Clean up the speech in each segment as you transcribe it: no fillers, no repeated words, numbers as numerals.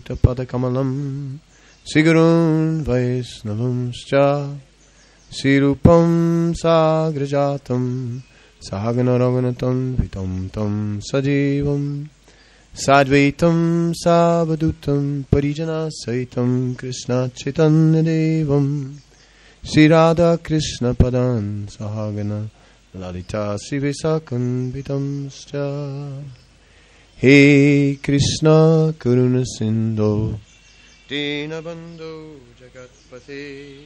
Yutapadakkamalam Sigurun Vaisnavamscha Sirupam Sagrajatam Sahagana Raghunatam Vitam Tam Sajivam Sadvaitam Savadutam Parijana Saitam Krishna Chaitanya Devam Sri Radha Krishna Padan Sahagana Lalita Srivisakan Vitamscha He Krishna Karuna Sindhu Dinabandhu Jagatpate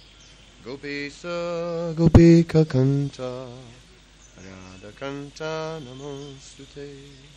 Gopisa Gopika Kanta Radha Kanta Namostute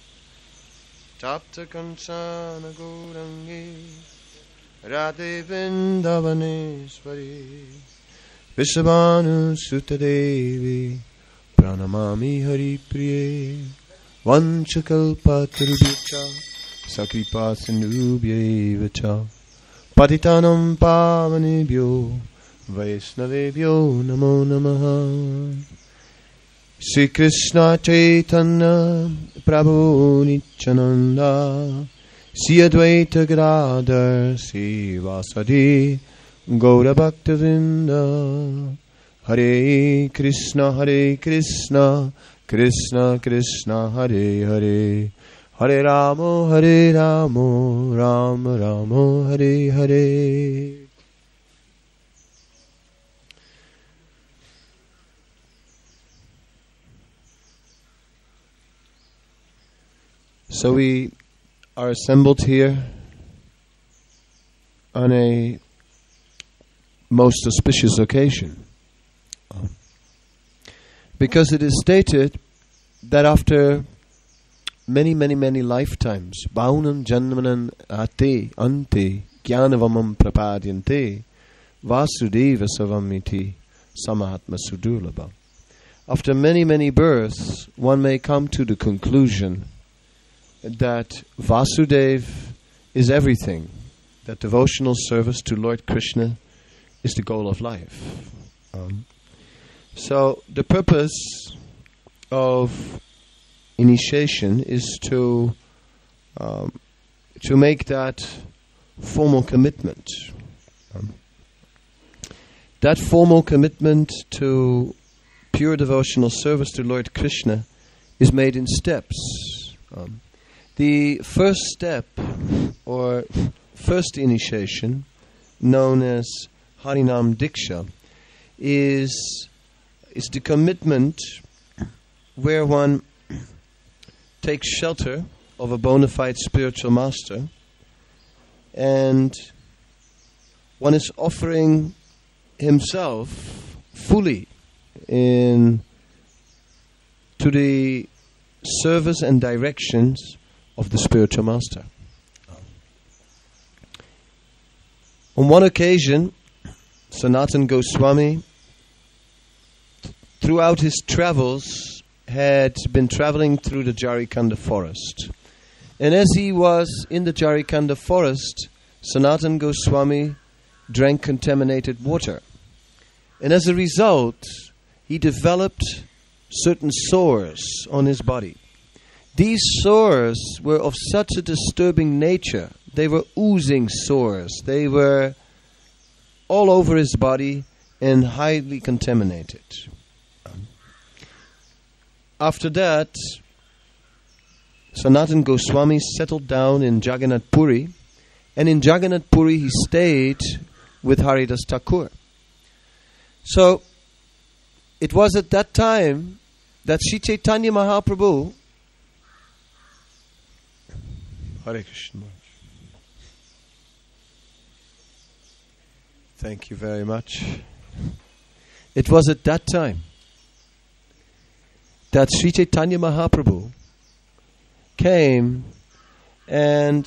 Tapta Kanchana Gaurangi Radhe Vrindavaneshwari Vishabhanu Sutadevi Pranamami Hari Priye Vanchakalpatarubhyacha Sakripa Sindhubhyacha Patitanam Pavanebhyo Vaisnavebhyo Namo Namaha Sri Krishna Chaitanya Prabhu Nityananda Sri Advaita Gadadhar Sri Vasadi Gaura Bhaktavinda Hare Krishna Krishna Krishna Hare Hare Hare Ramo Rama Rama Hare Hare. So we are assembled here on a most auspicious occasion, because it is stated that after many lifetimes, Baunam Janmanan Ate Ante Jnanavamam Prapadyante Vasudeva Savamiti Samahatma Sudurlabha. After many births, one may come to the conclusion that Vasudev is everything, that devotional service to Lord Krishna is the goal of life. So the purpose of initiation is to make that formal commitment. That formal commitment to pure devotional service to Lord Krishna is made in steps. The first step, or first initiation, known as Harinam Diksha, is the commitment where one takes shelter of a bona fide spiritual master, and one is offering himself fully to the service and directions of the spiritual master. On one occasion, Sanatana Goswami, throughout his travels, had been traveling through the Jarikanda forest. And as he was in the Jarikanda forest, Sanatana Goswami drank contaminated water. And as a result, he developed certain sores on his body. These sores were of such a disturbing nature. They were oozing sores. They were all over his body and highly contaminated. After that, Sanatana Goswami settled down in Jagannath Puri, and in Jagannath Puri he stayed with Haridas Thakur. So, it was at that time that Sri Chaitanya Mahaprabhu, Hare Krishna. Thank you very much. It was at that time that Sri Chaitanya Mahaprabhu came and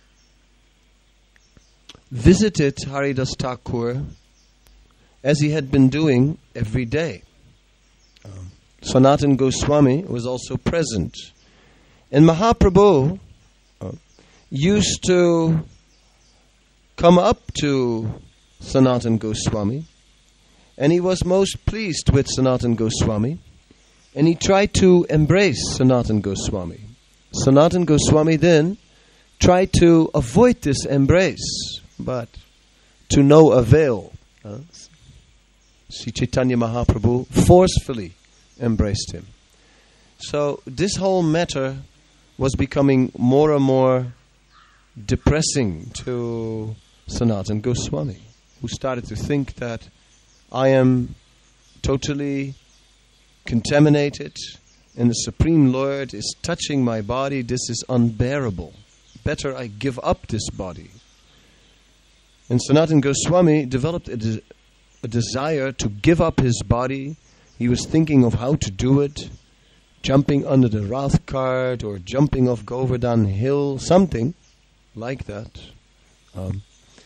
visited Haridas Thakur as he had been doing every day. Sanatana Goswami was also present. And Mahaprabhu used to come up to Sanatana Goswami, and he was most pleased with Sanatana Goswami, and he tried to embrace Sanatana Goswami. Sanatana Goswami then tried to avoid this embrace, but to no avail. Sri Chaitanya Mahaprabhu forcefully embraced him. So this whole matter was becoming more and more depressing to Sanatana Goswami, who started to think that I am totally contaminated and the Supreme Lord is touching my body. This is unbearable. Better I give up this body. And Sanatana Goswami developed a desire to give up his body. He was thinking of how to do it, jumping under the Rath cart or jumping off Govardhan Hill, something like that. On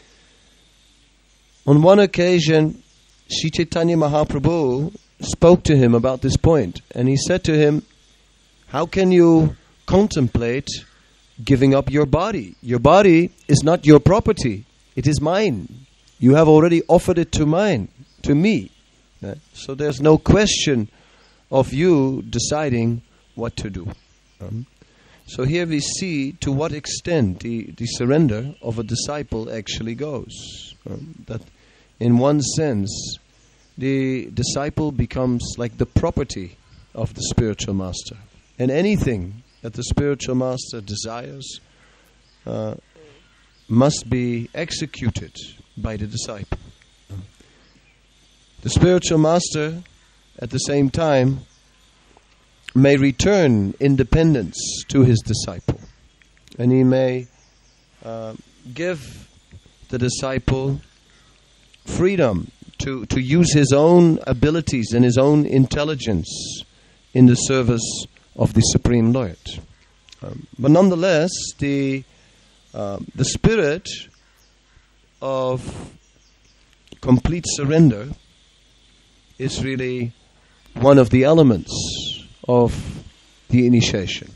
one occasion, Sri Chaitanya Mahaprabhu spoke to him about this point, and he said to him, how can you contemplate giving up your body? Your body is not your property. It is mine. You have already offered it to me. So there's no question of you deciding what to do. So here we see to what extent the surrender of a disciple actually goes. That in one sense, the disciple becomes like the property of the spiritual master. And anything that the spiritual master desires must be executed by the disciple. The spiritual master, at the same time, may return independence to his disciple. And he may give the disciple freedom to use his own abilities and his own intelligence in the service of the Supreme Lord. But nonetheless, the spirit of complete surrender is really one of the elements of the initiation.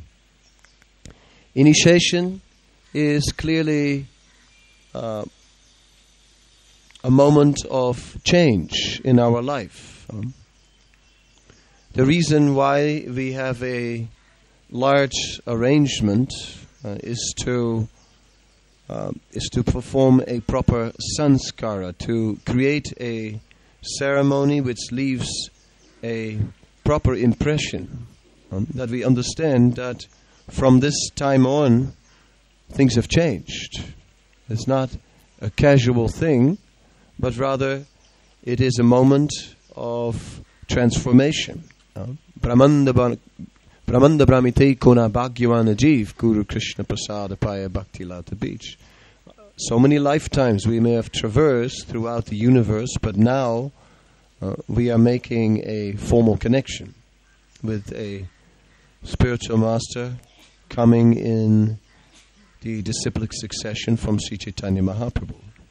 Initiation is clearly a moment of change in our life. The reason why we have a large arrangement is to perform a proper sanskara, to create a ceremony which leaves a proper impression, that we understand that from this time on things have changed. It's not a casual thing, but rather it is a moment of transformation. Brahmanda Brahmite Kona Bhagyavan Ajiv Guru Krishna Prasada Paya Bhakti Lata Beach. So many lifetimes we may have traversed throughout the universe, but now we are making a formal connection with a spiritual master coming in the disciplic succession from Sri Chaitanya Mahaprabhu.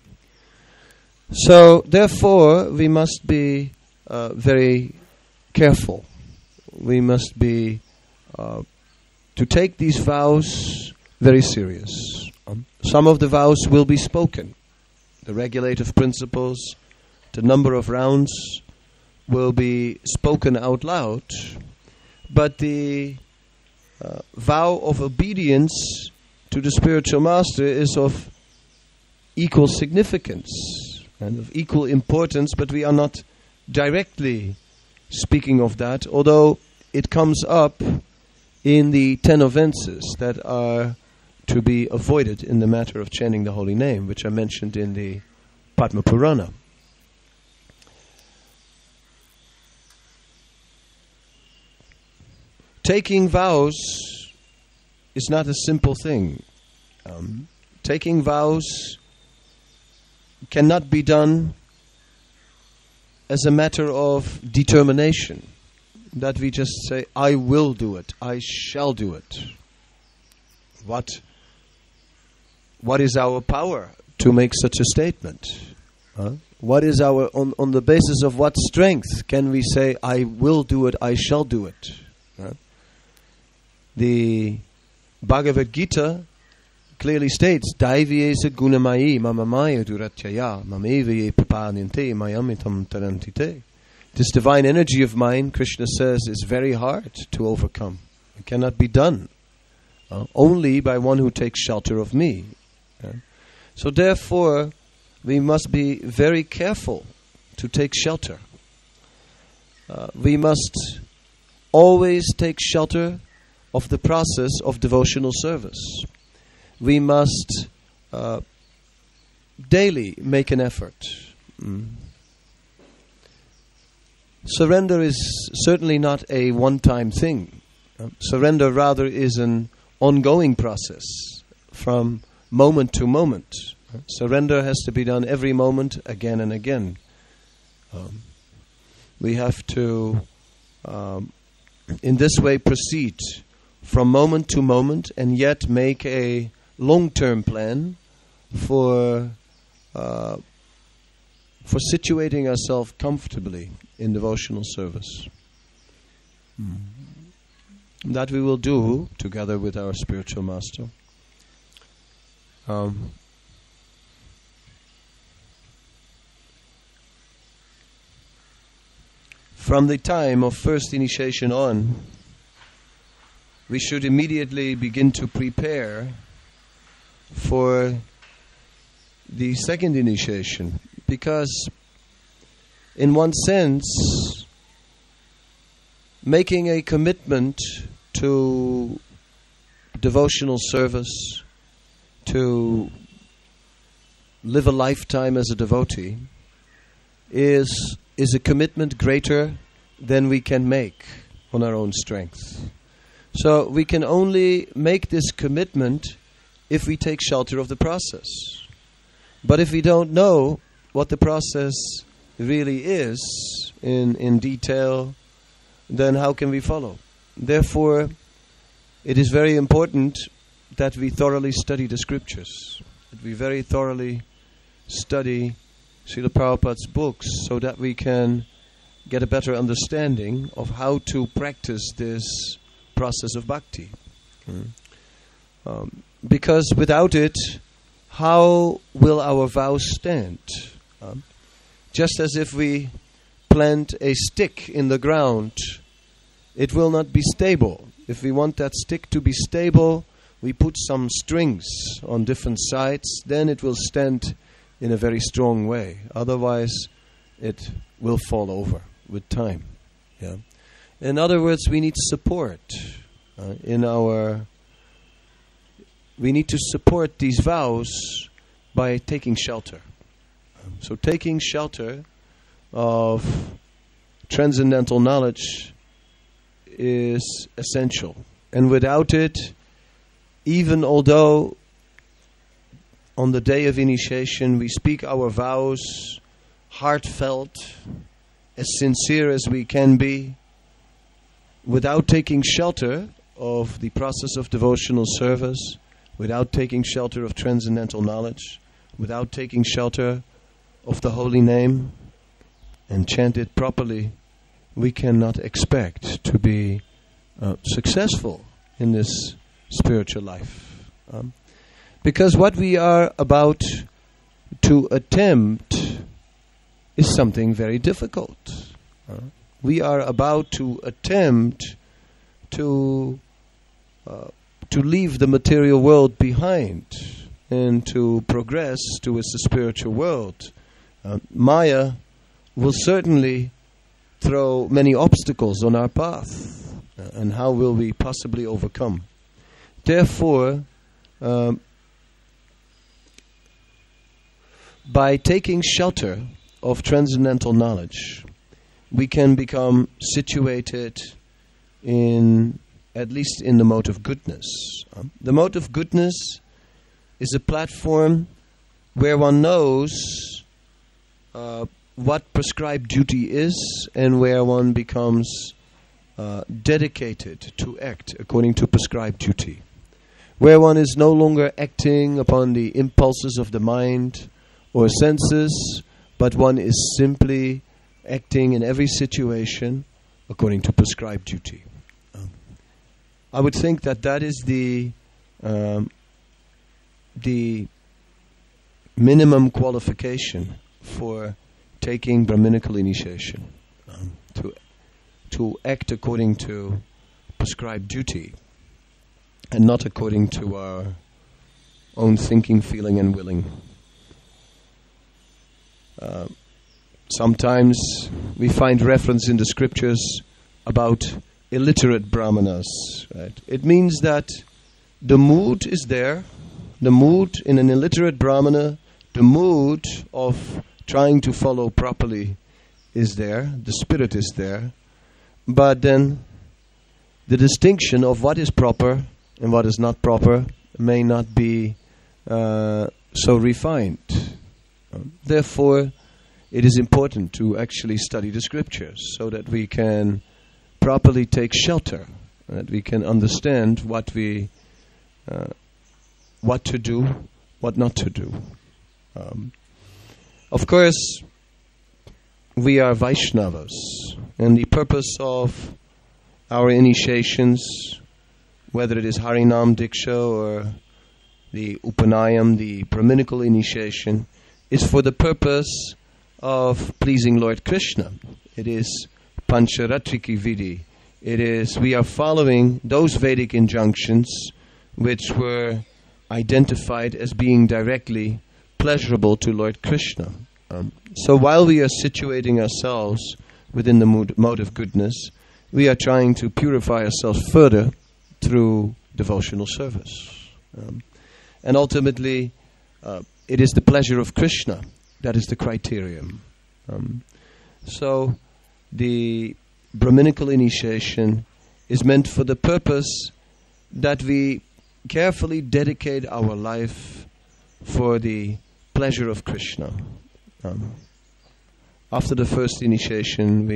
So therefore we must be very careful. We must be to take these vows very serious. Some of the vows will be spoken. The regulative principles, the number of rounds will be spoken out loud. But the vow of obedience to the spiritual master is of equal significance and of equal importance, but we are not directly speaking of that, although it comes up in the 10 offenses that are to be avoided in the matter of chanting the holy name, which are mentioned in the Padma Purana. Taking vows is not a simple thing. Taking vows cannot be done as a matter of determination, that we just say, I will do it, I shall do it. What is our power to make such a statement? What is our, on the basis of what strength can we say, I will do it, I shall do it? The Bhagavad Gita clearly states, Daiviyesa gunamayi mamamaya duratyaya mamevaye papaninte mayamitam tarantite. This divine energy of mine, Krishna says, is very hard to overcome. It cannot be done only by one who takes shelter of me. So therefore, we must be very careful to take shelter. We must always take shelter of the process of devotional service. We must daily make an effort. Surrender is certainly not a one-time thing. Surrender rather is an ongoing process from moment to moment. Surrender has to be done every moment, again and again. We have to, in this way, proceed from moment to moment, and yet make a long-term plan for situating ourselves comfortably in devotional service. That we will do together with our spiritual master. From the time of first initiation on, we should immediately begin to prepare for the second initiation, because in one sense, making a commitment to devotional service, to live a lifetime as a devotee, is a commitment greater than we can make on our own strength. So we can only make this commitment if we take shelter of the process. But if we don't know what the process really is in detail, then how can we follow? Therefore, it is very important that we thoroughly study the scriptures, that we very thoroughly study Srila Prabhupada's books, so that we can get a better understanding of how to practice this process of bhakti. Because without it, how will our vows stand? Just as if we plant a stick in the ground, it will not be stable. If we want that stick to be stable, we put some strings on different sides, then it will stand in a very strong way. Otherwise, it will fall over with time. Yeah. In other words, we need support we need to support these vows by taking shelter. So taking shelter of transcendental knowledge is essential. And without it, even although on the day of initiation we speak our vows heartfelt, as sincere as we can be, without taking shelter of the process of devotional service, without taking shelter of transcendental knowledge, without taking shelter of the holy name and chant it properly, we cannot expect to be successful in this spiritual life. Because what we are about to attempt is something very difficult. We are about to attempt to leave the material world behind and to progress towards the spiritual world. Maya will certainly throw many obstacles on our path. And how will we possibly overcome? Therefore, by taking shelter of transcendental knowledge, we can become situated in, at least in the mode of goodness. The mode of goodness is a platform where one knows what prescribed duty is, and where one becomes dedicated to act according to prescribed duty. Where one is no longer acting upon the impulses of the mind or senses, but one is simply acting in every situation according to prescribed duty. I would think that is the minimum qualification for taking Brahminical initiation, to act according to prescribed duty. and not according to our own thinking, feeling, and willing. Sometimes we find reference in the scriptures about illiterate brahmanas. Right? It means that the mood is there, the mood in an illiterate brahmana, the mood of trying to follow properly is there, the spirit is there, but then the distinction of what is proper and what is not proper may not be so refined. Therefore, it is important to actually study the scriptures so that we can properly take shelter, that we can understand what to do, what not to do. Of course, we are Vaishnavas, and the purpose of our initiations, whether it is Harinam Diksha or the Upanayam, the Brahminical initiation, is for the purpose of pleasing Lord Krishna. It is Pancharatriki Vidhi. It is, we are following those Vedic injunctions which were identified as being directly pleasurable to Lord Krishna. So while we are situating ourselves within the mode of goodness, we are trying to purify ourselves further through devotional service. And ultimately, it is the pleasure of Krishna that is the criterion. So the Brahminical initiation is meant for the purpose that we carefully dedicate our life for the pleasure of Krishna. After the first initiation,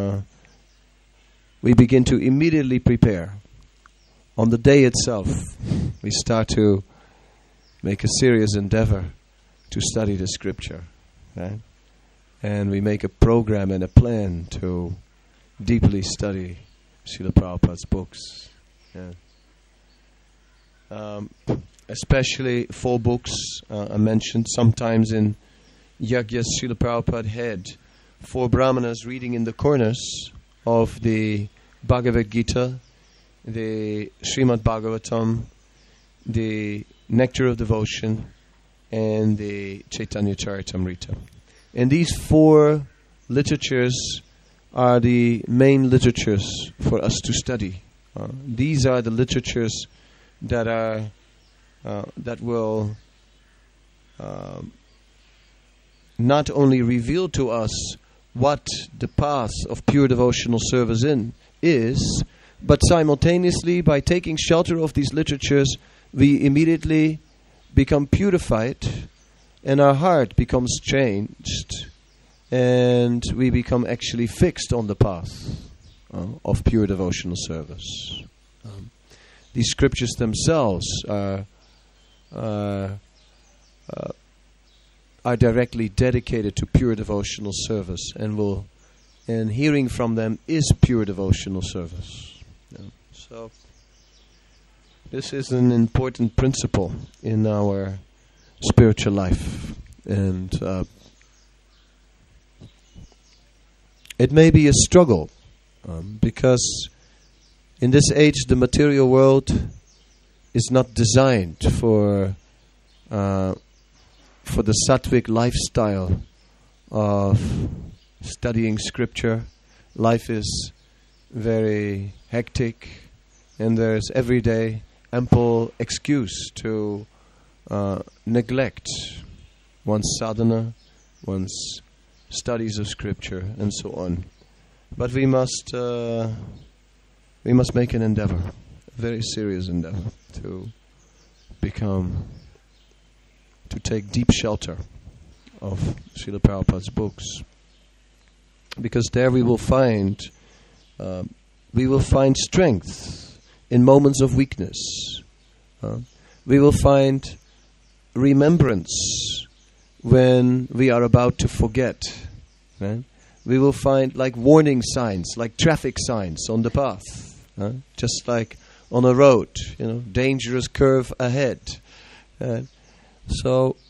we begin to immediately prepare. On the day itself, we start to make a serious endeavor to study the scripture, right? And we make a program and a plan to deeply study Srila Prabhupada's books. Yeah. Especially 4 books are mentioned. Sometimes in Yagyas, Srila Prabhupada had 4 brahmanas reading in the corners of the Bhagavad Gita, the Srimad Bhagavatam, the Nectar of Devotion, and the Chaitanya Charitamrita. And these 4 literatures are the main literatures for us to study. These are the literatures that will not only reveal to us what the path of pure devotional service is, but simultaneously, by taking shelter of these literatures, we immediately become purified, and our heart becomes changed, and we become actually fixed on the path of pure devotional service. These scriptures themselves are directly dedicated to pure devotional service, and hearing from them is pure devotional service. So this is an important principle in our spiritual life, and it may be a struggle because in this age the material world is not designed for the sattvic lifestyle of studying scripture. Life is very hectic, and there's every day ample excuse to neglect one's sadhana, one's studies of scripture, and so on. But we must make an endeavor, a very serious endeavor, to take deep shelter of Srila Prabhupada's books, because there we will find strength in moments of weakness. We will find remembrance when we are about to forget. Right? We will find like warning signs, like traffic signs on the path, just like on a road, dangerous curve ahead. So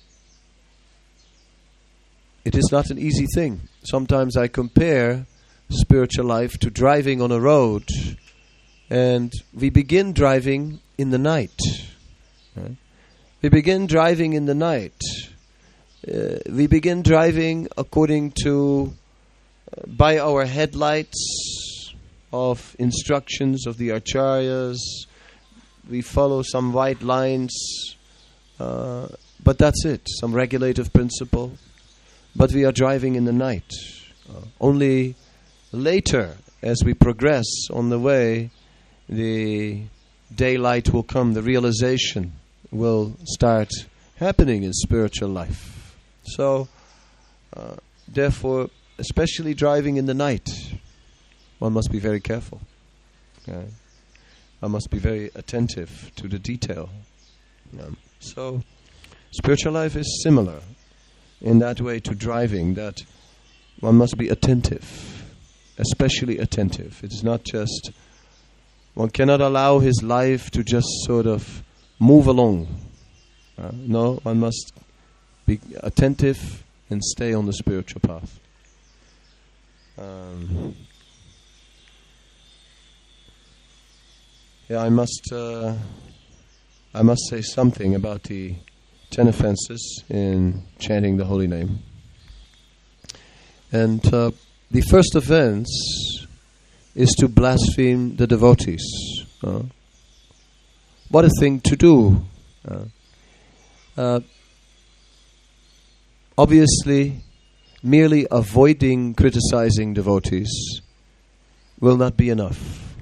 it is not an easy thing. Sometimes I compare spiritual life to driving on a road And we begin driving in the night. We begin driving in the night. We begin driving according to, by our headlights of instructions of the acharyas. We follow some white lines, but that's it, some regulative principle. But we are driving in the night. Only later, as we progress on the way, the daylight will come, the realization will start happening in spiritual life. So, therefore, especially driving in the night, one must be very careful. Okay? One must be very attentive to the detail. So, spiritual life is similar in that way to driving, that one must be attentive, especially attentive. It's not just, one cannot allow his life to just sort of move along. No, one must be attentive and stay on the spiritual path. I must say something about the 10 offenses in chanting the holy name. And the first offense is to blaspheme the devotees. What a thing to do. Obviously, merely avoiding criticizing devotees will not be enough.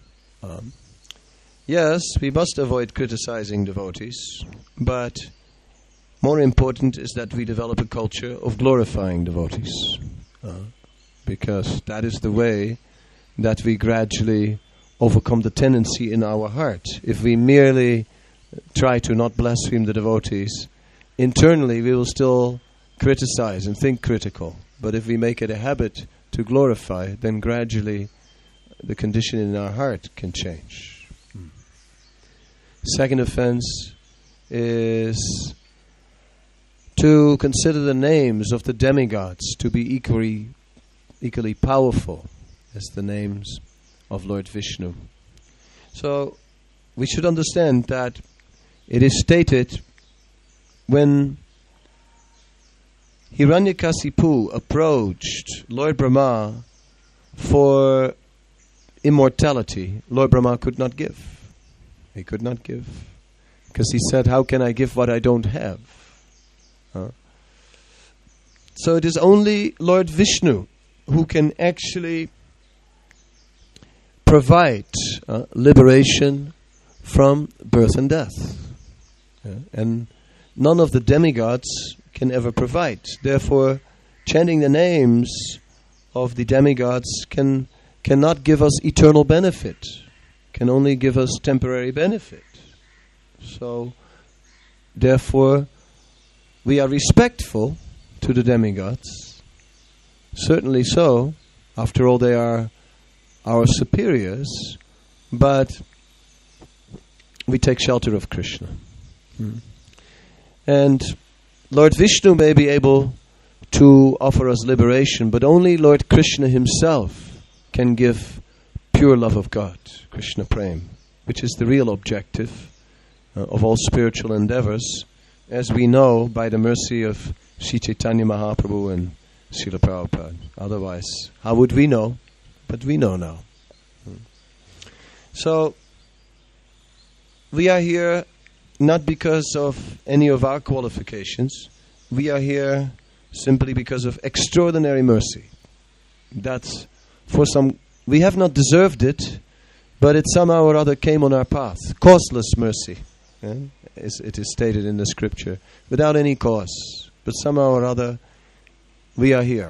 Yes, we must avoid criticizing devotees, but more important is that we develop a culture of glorifying devotees, because that is the way that we gradually overcome the tendency in our heart. If we merely try to not blaspheme the devotees, internally we will still criticize and think critical. But if we make it a habit to glorify, then gradually the condition in our heart can change. Second offense is to consider the names of the demigods to be equally powerful as the names of Lord Vishnu. So we should understand that it is stated when Hiranyakasipu approached Lord Brahma for immortality, Lord Brahma could not give. He could not give. Because he said, how can I give what I don't have? So it is only Lord Vishnu who can actually provide liberation from birth and death. And none of the demigods can ever provide. Therefore, chanting the names of the demigods cannot give us eternal benefit, can only give us temporary benefit. So, therefore, we are respectful to the demigods. Certainly so. After all, they are our superiors. But we take shelter of Krishna. And Lord Vishnu may be able to offer us liberation, but only Lord Krishna himself can give pure love of God, Krishna Prem, which is the real objective of all spiritual endeavors, as we know by the mercy of Sri Chaitanya Mahaprabhu and Srila Prabhupada. Otherwise, how would we know? But we know now. So, we are here not because of any of our qualifications. We are here simply because of extraordinary mercy. That's for some, we have not deserved it, but it somehow or other came on our path. Causeless mercy, it is stated in the scripture, without any cause. But somehow or other, we are here.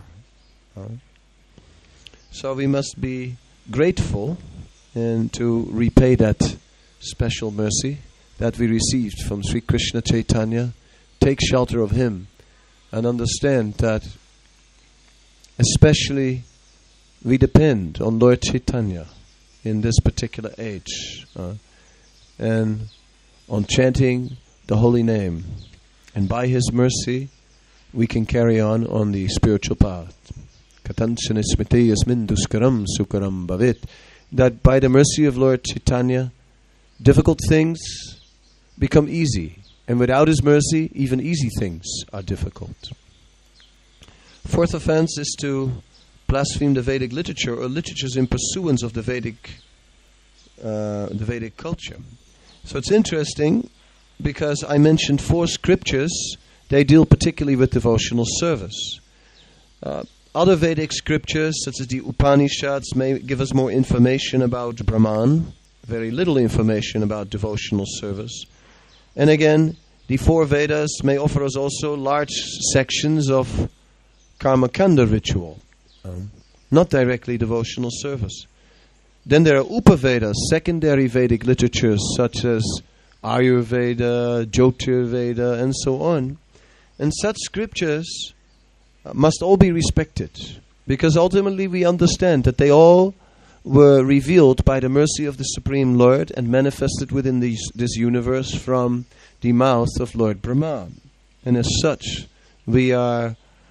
So we must be grateful and to repay that special mercy that we received from Sri Krishna Chaitanya. Take shelter of him and understand that especially we depend on Lord Chaitanya in this particular age and on chanting the holy name. And by his mercy we can carry on the spiritual path. Katanchana smite yasmin duskaram sukaram bhavit that by the mercy of Lord Chaitanya, difficult things become easy. And without His mercy, even easy things are difficult. Fourth offense is to blaspheme the Vedic literature or literatures in pursuance of the Vedic culture. So it's interesting because I mentioned 4 scriptures. They deal particularly with devotional service. Other Vedic scriptures, such as the Upanishads, may give us more information about Brahman, very little information about devotional service. And again, the 4 Vedas may offer us also large sections of Karmakanda ritual, not directly devotional service. Then there are Upavedas, secondary Vedic literatures such as Ayurveda, Jyotirveda, and so on. And such scriptures must all be respected, because ultimately we understand that they all were revealed by the mercy of the Supreme Lord and manifested within this universe from the mouth of Lord Brahma. And as such, we are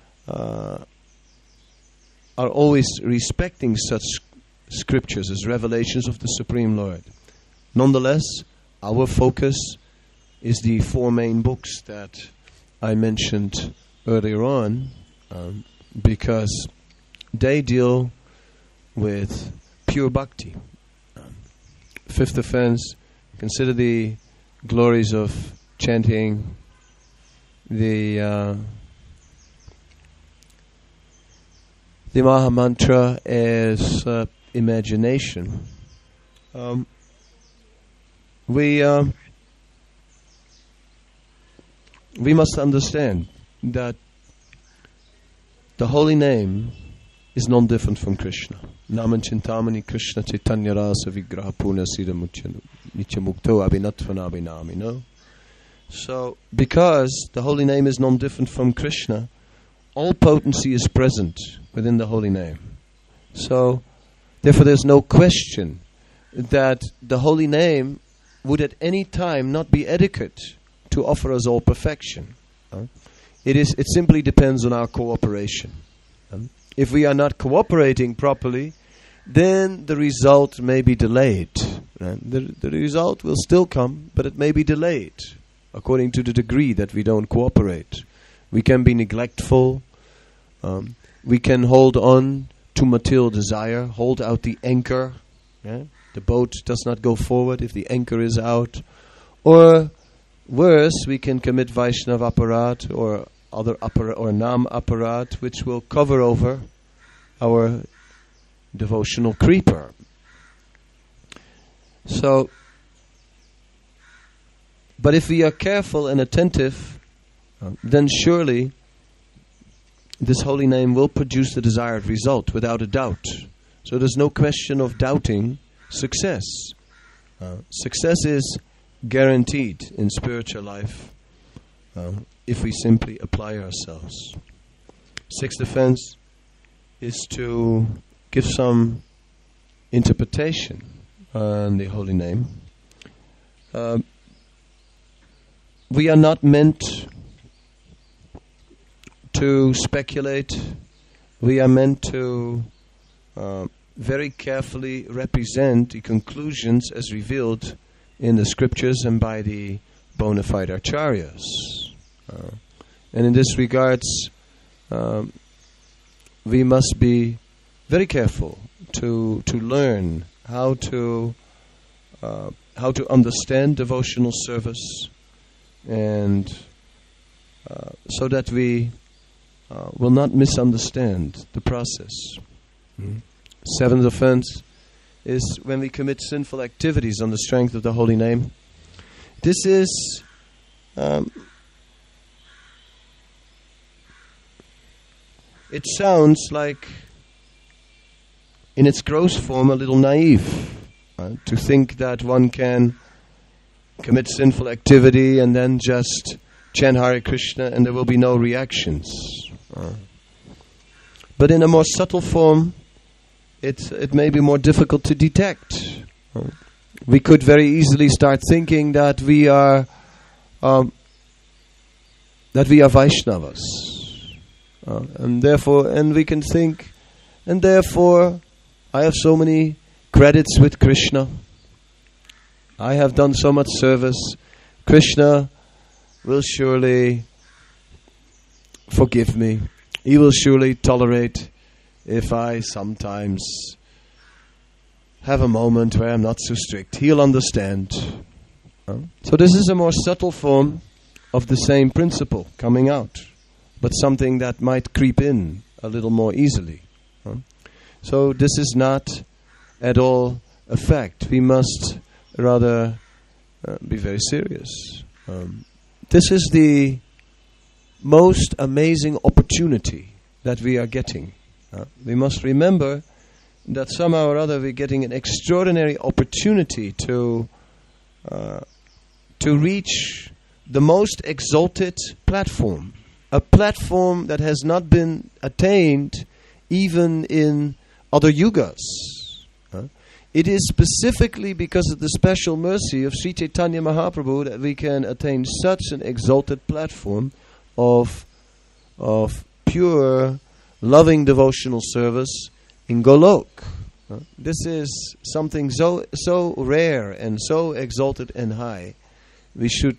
always respecting such scriptures as revelations of the Supreme Lord. Nonetheless, our focus is the 4 main books that I mentioned earlier on, because they deal with pure bhakti. Fifth offense, consider the glories of chanting the Maha Mantra as imagination. We must understand that the holy name is non-different from Krishna. Naman Chintamani Krishna Chaitanya Rasa Vigraha Puna Siddha Nityamukto Abhinatvana Abhinami. No? So, because the holy name is non-different from Krishna, all potency is present within the holy name. So, therefore there's no question that the holy name would at any time not be adequate to offer us all perfection. It simply depends on our cooperation. If we are not cooperating properly, then the result may be delayed. The result will still come, but it may be delayed according to the degree that we don't cooperate. We can be neglectful. We can hold on to material desire, hold out the anchor. The boat does not go forward if the anchor is out. Or worse, we can commit Vaishnav aparat or other aparat or nam aparat, which will cover over our devotional creeper. So, but if we are careful and attentive, then surely this holy name will produce the desired result without a doubt. So there's no question of doubting success. Success is guaranteed in spiritual life if we simply apply ourselves. Sixth offense is to give some interpretation on the holy name. We are not meant to speculate. We are meant to very carefully represent the conclusions as revealed in the scriptures and by the bona fide acharyas. And in this regards, we must be very careful to learn how to understand devotional service, and so that we will not misunderstand the process. Seventh offense is when we commit sinful activities on the strength of the holy name. This is it sounds like, in its gross form, a little naive to think that one can commit sinful activity and then just chant Hare Krishna and there will be no reactions. But in a more subtle form, it may be more difficult to detect. We could very easily start thinking that we are Vaishnavas, and we can think, and therefore I have so many credits with Krishna. I have done so much service. Krishna will surely forgive me. He will surely tolerate if I sometimes have a moment where I'm not so strict. He'll understand. So this is a more subtle form of the same principle coming out, but something that might creep in a little more easily. So this is not at all a fact. We must rather be very serious. This is the most amazing opportunity that we are getting. We must remember that somehow or other we're getting an extraordinary opportunity to reach the most exalted platform, a platform that has not been attained even in other yugas. It is specifically because of the special mercy of Sri Chaitanya Mahaprabhu that we can attain such an exalted platform of pure, loving devotional service in Golok. This is something so rare and so exalted and high. We should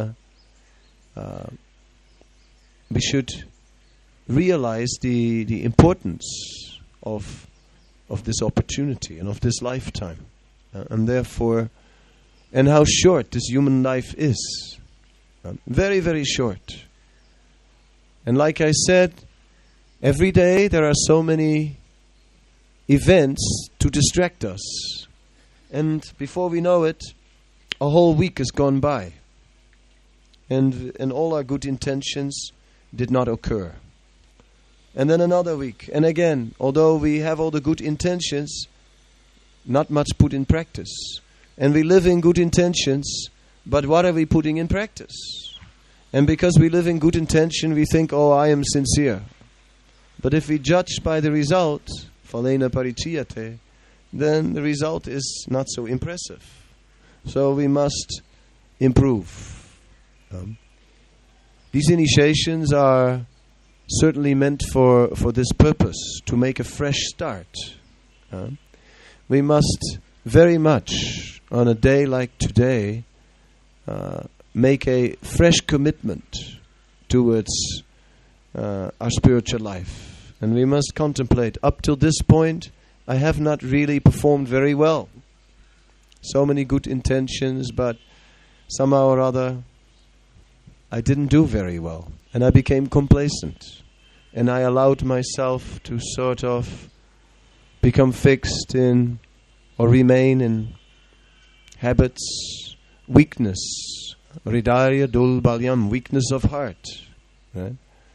realize the importance of this opportunity and of this lifetime, and therefore, and how short this human life is. Very, very short. And like I said, every day there are so many events to distract us. And before we know it, a whole week has gone by. And all our good intentions did not occur. And then another week. And again, although we have all the good intentions, not much put in practice. And we live in good intentions, but what are we putting in practice? And because we live in good intention, we think, oh, I am sincere. But if we judge by the result, phalena parichiyate, then the result is not so impressive. So we must improve. These initiations are certainly meant for this purpose, to make a fresh start. We must very much, on a day like today, make a fresh commitment towards our spiritual life. And we must contemplate, up till this point, I have not really performed very well. So many good intentions, but somehow or other, I didn't do very well. And I became complacent. And I allowed myself to sort of become fixed in, or remain in, habits, weakness, hridaya dulbalyam, weakness of heart. Right?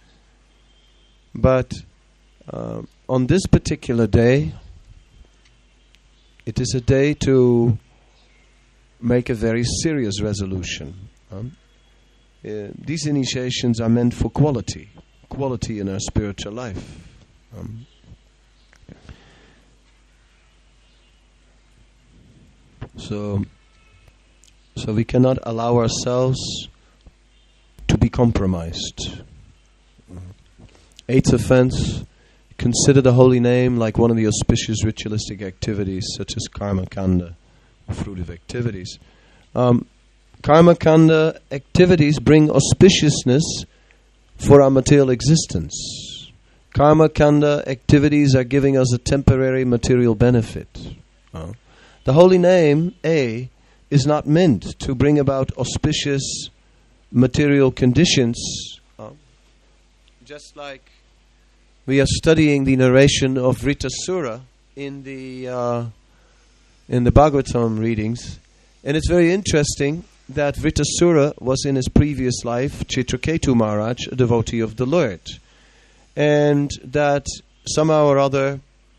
But on this particular day, it is a day to make a very serious resolution. These initiations are meant for quality in our spiritual life. So we cannot allow ourselves to be compromised. Eighth offense: consider the holy name like one of the auspicious ritualistic activities, such as karma kanda, fruitive activities. Karma kanda activities bring auspiciousness for our material existence. Karma kanda activities are giving us a temporary material benefit. The holy name, is not meant to bring about auspicious material conditions. Just like we are studying the narration of Vritasura in the Bhagavatam readings, and it's very interesting that Vritasura was in his previous life Chitraketu Maharaj, a devotee of the Lord, and that somehow or other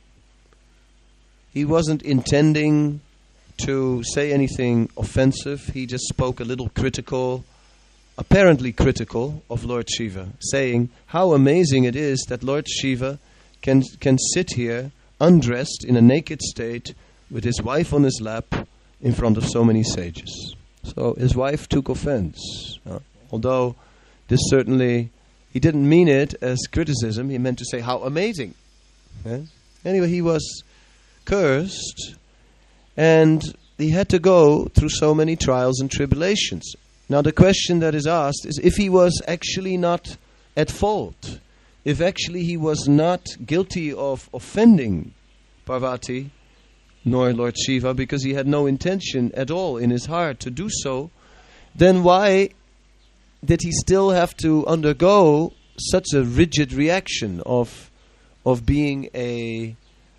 he wasn't intending to say anything offensive. He just spoke a little critical, apparently critical, of Lord Shiva, saying how amazing it is that Lord Shiva can sit here undressed in a naked state with his wife on his lap in front of so many sages. So his wife took offense. Although this certainly, he didn't mean it as criticism, he meant to say how amazing. Anyway, he was cursed And he had to go through so many trials and tribulations. Now the question that is asked is if he was actually not at fault, if actually he was not guilty of offending Parvati nor Lord Shiva, because he had no intention at all in his heart to do so, then why did he still have to undergo such a rigid reaction of being in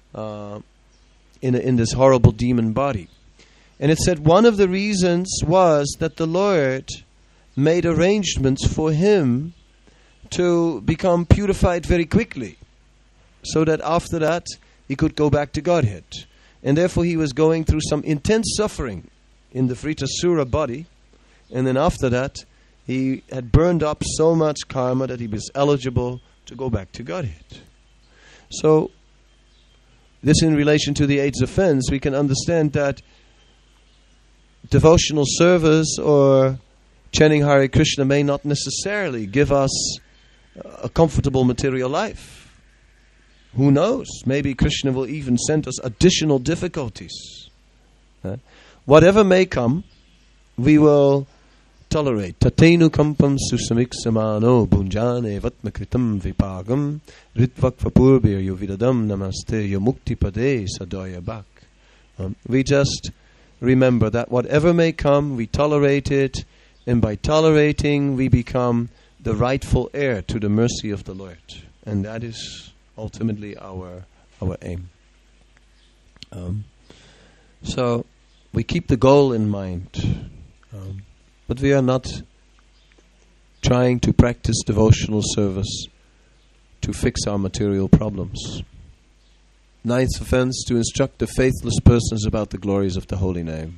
this horrible demon body? And it said one of the reasons was that the Lord made arrangements for him to become purified very quickly, so that after that he could go back to Godhead. And therefore he was going through some intense suffering in the Vritasura body, and then after that he had burned up so much karma that he was eligible to go back to Godhead. So this in relation to the 8th offense, we can understand that devotional service or chanting Hare Krishna may not necessarily give us a comfortable material life. Who knows? Maybe Krishna will even send us additional difficulties. Whatever may come, we will tolerate. Tatenu kampam susamiksamano bunjane vatmakritam vipagam ritvakvapurvir yovidadam namaste yomuktipade sadoya bak. We just remember that whatever may come, we tolerate it, and by tolerating, we become the rightful heir to the mercy of the Lord. And that is ultimately our aim. So we keep the goal in mind, but we are not trying to practice devotional service to fix our material problems. 9th offense, to instruct the faithless persons about the glories of the holy name.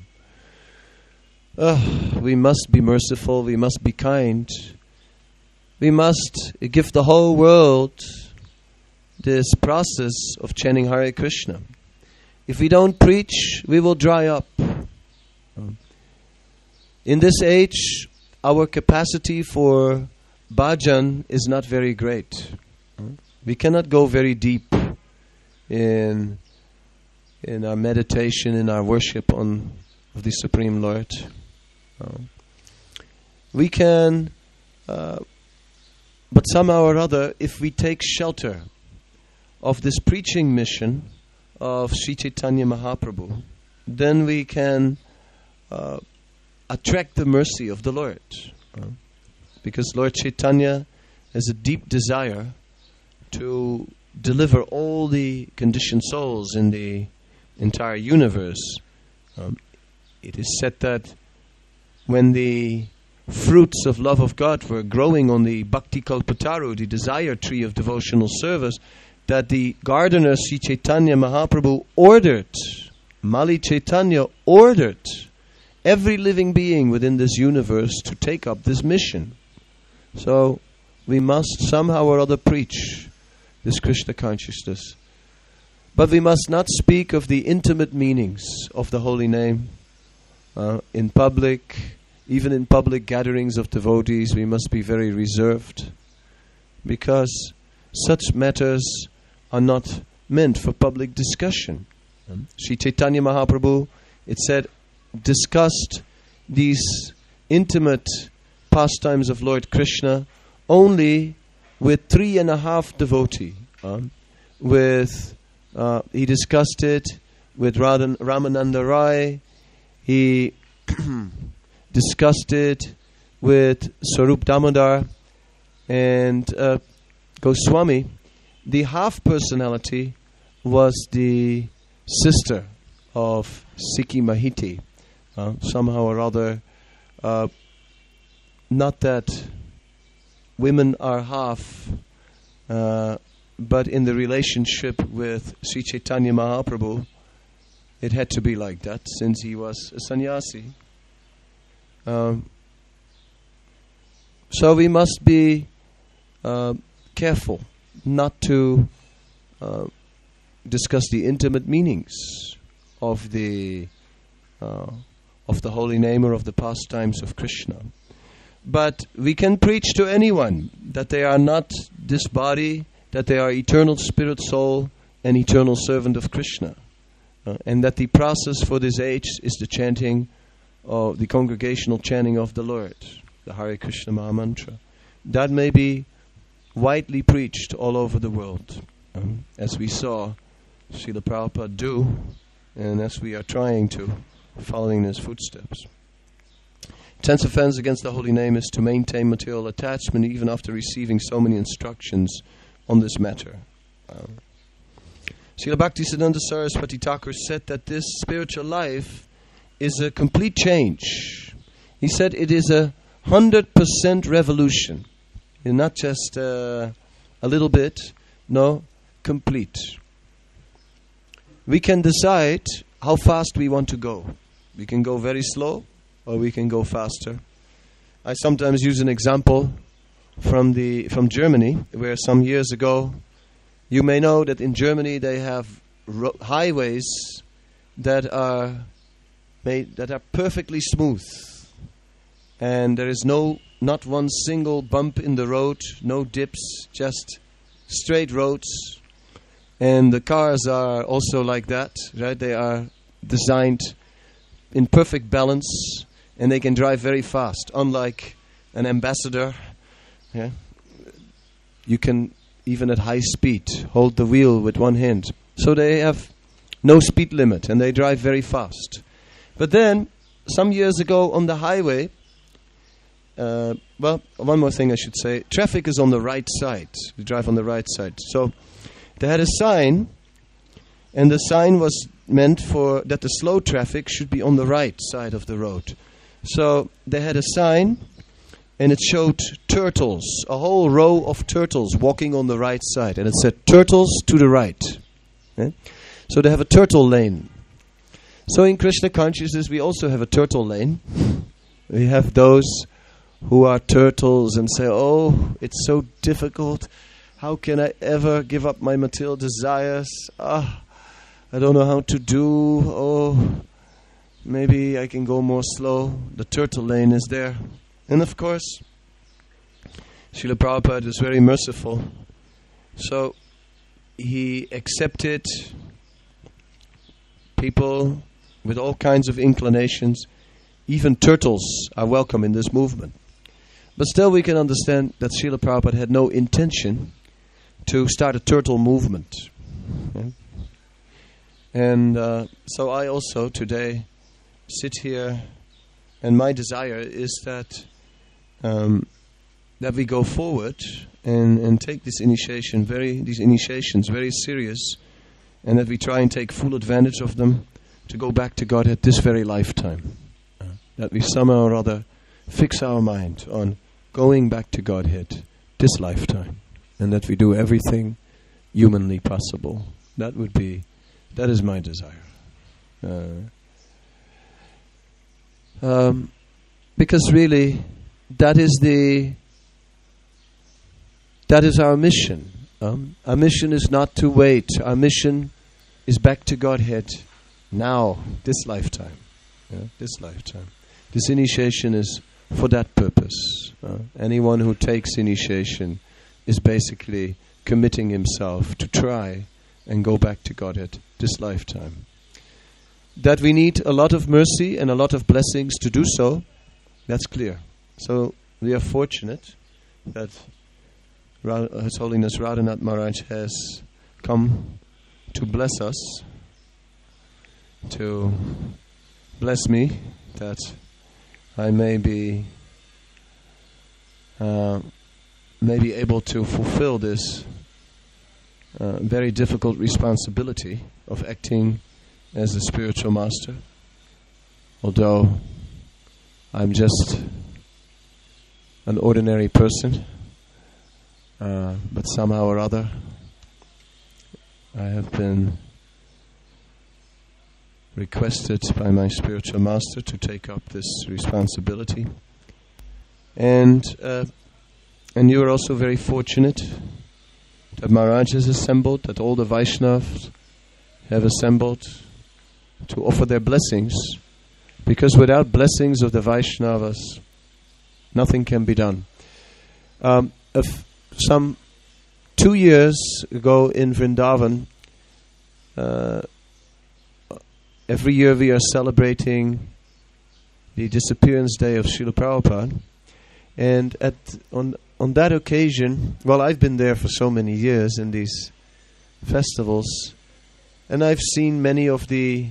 We must be merciful, we must be kind, we must give the whole world this process of chanting Hare Krishna. If we don't preach, we will dry up. In this age, our capacity for bhajan is not very great. We cannot go very deep in our meditation, in our worship of the Supreme Lord. We can, but somehow or other, if we take shelter of this preaching mission of Sri Chaitanya Mahaprabhu, then we can attract the mercy of the Lord. Because Lord Chaitanya has a deep desire to deliver all the conditioned souls in the entire universe. It is said that when the fruits of love of God were growing on the Bhakti Kalpataru, the desire tree of devotional service, that the gardener Sri Chaitanya Mahaprabhu ordered, Mali Chaitanya ordered every living being within this universe to take up this mission. So we must somehow or other preach this Krishna consciousness. But we must not speak of the intimate meanings of the holy name in public. Even in public gatherings of devotees, we must be very reserved, because such matters are not meant for public discussion. Sri Chaitanya Mahaprabhu, it said, discussed these intimate pastimes of Lord Krishna only with 3.5 devotees. He discussed it with Ramananda Rai. He discussed it with Swarup Damodar and Goswami. The half personality was the sister of Sikhi Mahiti. Somehow or other, not that women are half, but in the relationship with Sri Chaitanya Mahaprabhu, it had to be like that, since he was a sannyasi. So we must be careful not to discuss the intimate meanings of the holy name or of the pastimes of Krishna. But we can preach to anyone that they are not this body, that they are eternal spirit soul and eternal servant of Krishna. and that the process for this age is the chanting of the congregational chanting of the Lord, the Hare Krishna Maha Mantra. That may be widely preached all over the world, as we saw Srila Prabhupada do, and as we are trying to, following his footsteps. 10th offense against the holy name is to maintain material attachment even after receiving so many instructions on this matter. Srila Bhaktisiddhanta Saraswati Thakur said that this spiritual life is a complete change. He said it is 100% revolution. And not just a little bit, no, complete. We can decide how fast we want to go. We can go very slow, or we can go faster. I sometimes use an example from Germany, where some years ago, you may know that in Germany they have highways that are perfectly smooth, and there is not one single bump in the road, no dips, just straight roads. And the cars are also like that, right? They are designed in perfect balance, and they can drive very fast. Unlike an Ambassador, yeah, you can, even at high speed, hold the wheel with one hand. So they have no speed limit, and they drive very fast. But then, some years ago on the highway, well, one more thing I should say. Traffic is on the right side. We drive on the right side. So they had a sign, and the sign was meant for that the slow traffic should be on the right side of the road. So they had a sign, and it showed turtles, a whole row of turtles walking on the right side. And it said, turtles to the right. Yeah? So they have a turtle lane. So in Krishna consciousness, we also have a turtle lane. We have those who are turtles and say, oh, it's so difficult. How can I ever give up my material desires? I don't know how to do. Oh, maybe I can go more slow. The turtle lane is there. And of course, Srila Prabhupada is very merciful. So he accepted people with all kinds of inclinations. Even turtles are welcome in this movement. But still we can understand that Srila Prabhupada had no intention to start a turtle movement. Yeah? And so I also today sit here, and my desire is that we go forward and take these initiations very serious, and that we try and take full advantage of them to go back to Godhead this very lifetime. That we somehow or other fix our mind on going back to Godhead this lifetime, and that we do everything humanly possible. That is my desire. Because really, that is our mission. Our mission is not to wait. Our mission is back to Godhead now, this lifetime. This lifetime. This initiation is for that purpose. Anyone who takes initiation is basically committing himself to try and go back to Godhead this lifetime. That we need a lot of mercy and a lot of blessings to do so, that's clear. So we are fortunate that His Holiness Radhanath Maharaj has come to bless us, to bless me, that I may be able to fulfill this very difficult responsibility of acting as a spiritual master. Although I'm just an ordinary person, but somehow or other I have been requested by my spiritual master to take up this responsibility. And you are also very fortunate that Maharaj has assembled, that all the Vaishnavas have assembled to offer their blessings, because without blessings of the Vaishnavas, nothing can be done. Some 2 years ago in Vrindavan, every year we are celebrating the disappearance day of Srila Prabhupada. And on that occasion, well, I've been there for so many years in these festivals, and I've seen many of the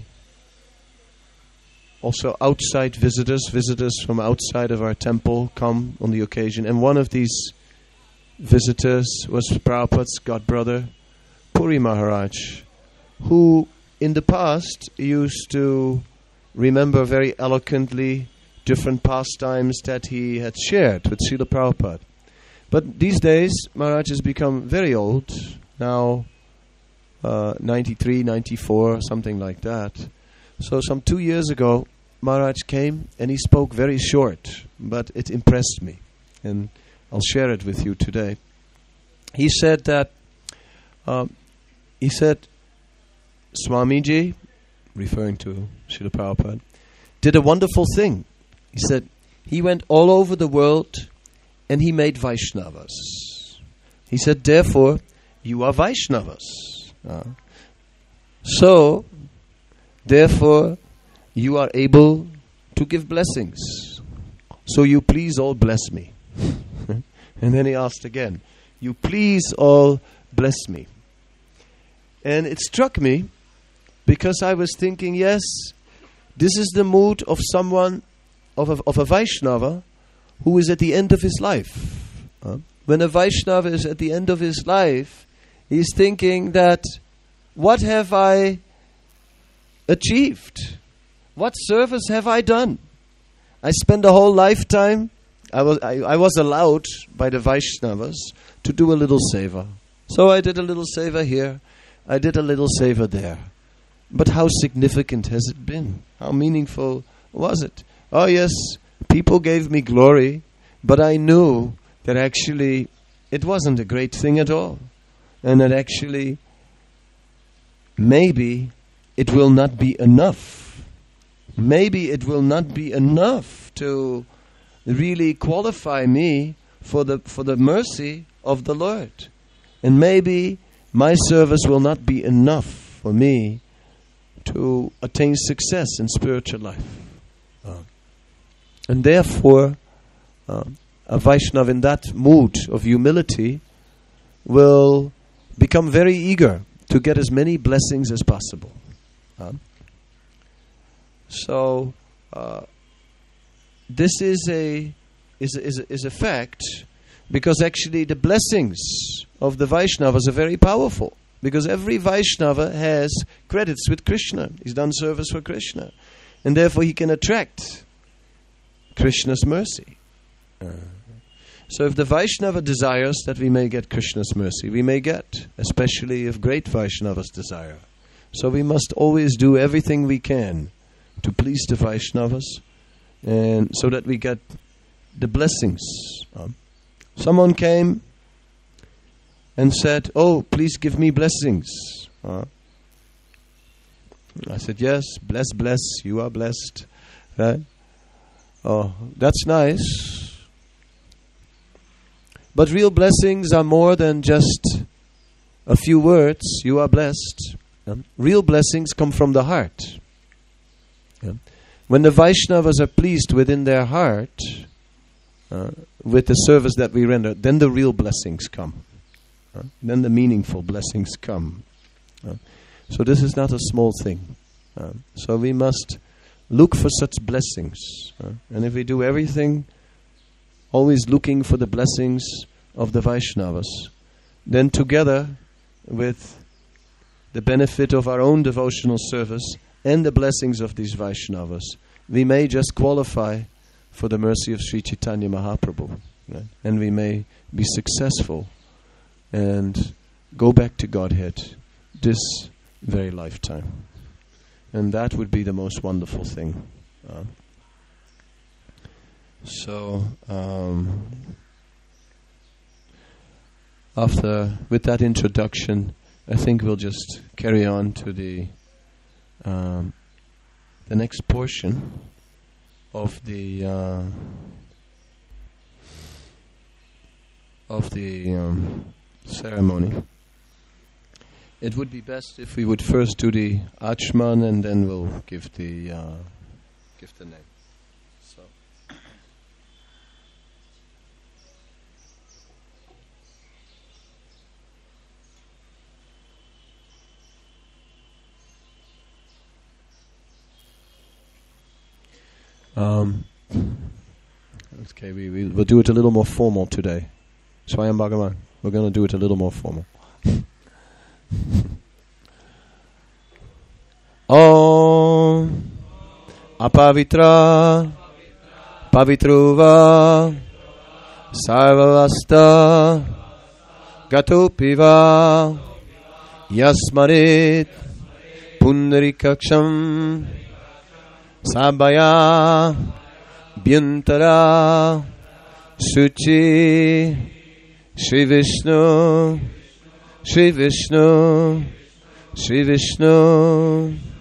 also outside visitors from outside of our temple come on the occasion. And one of these visitors was Prabhupada's godbrother, Puri Maharaj, who in the past used to remember very eloquently different pastimes that he had shared with Srila Prabhupada. But these days, Maharaj has become very old, now 93, 94, something like that. So some 2 years ago, Maharaj came and he spoke very short, but it impressed me. And I'll share it with you today. He said that, Swamiji, referring to Srila Prabhupada, did a wonderful thing. He said, he went all over the world and he made Vaishnavas. He said, therefore, you are Vaishnavas. So, therefore, you are able to give blessings. So you please all bless me. And then he asked again, you please all bless me. And it struck me because I was thinking, yes, this is the mood of someone, of a Vaishnava who is at the end of his life. When a Vaishnava is at the end of his life, he's thinking that, what have I achieved? What service have I done? I spent a whole lifetime. I was allowed by the Vaishnavas to do a little seva. So I did a little seva here. I did a little seva there. But how significant has it been? How meaningful was it? Oh yes, people gave me glory, but I knew that actually it wasn't a great thing at all. And that actually maybe it will not be enough. Maybe it will not be enough to really qualify me for the mercy of the Lord. And maybe my service will not be enough for me to attain success in spiritual life. And therefore, a Vaishnava in that mood of humility will become very eager to get as many blessings as possible. So this is a fact, because actually the blessings of the Vaishnavas are very powerful, because every Vaishnava has credits with Krishna. He's done service for Krishna, and therefore he can attract Krishna's mercy. So if the Vaishnava desires that we may get Krishna's mercy, we may get, especially if great Vaishnavas desire. So we must always do everything we can to please the Vaishnavas, and so that we get the blessings. Someone came and said, oh, please give me blessings. I said, yes, bless, you are blessed. Right? Oh, that's nice. But real blessings are more than just a few words, you are blessed. Real blessings come from the heart. When the Vaishnavas are pleased within their heart with the service that we render, then the real blessings come. Then the meaningful blessings come. So this is not a small thing. So we must look for such blessings. And if we do everything, always looking for the blessings of the Vaishnavas, then together with the benefit of our own devotional service and the blessings of these Vaishnavas, we may just qualify for the mercy of Sri Chaitanya Mahaprabhu. Right? And we may be successful and go back to Godhead this very lifetime. And that would be the most wonderful thing. With that introduction, I think we'll just carry on to the next portion of the ceremony. It would be best if we would first do the Achman and then we'll give the name. So. Okay, we'll do it a little more formal today. Swayam Bhagavan. We're going to do it a little more formal. Om Apavitra Pavitruva Sarvavasta Gatopiva Yasmarit Pundarikaksham Sabhaya Bhyantara Suchi Shri Vishnu Shri Vishnu Shri Vishnu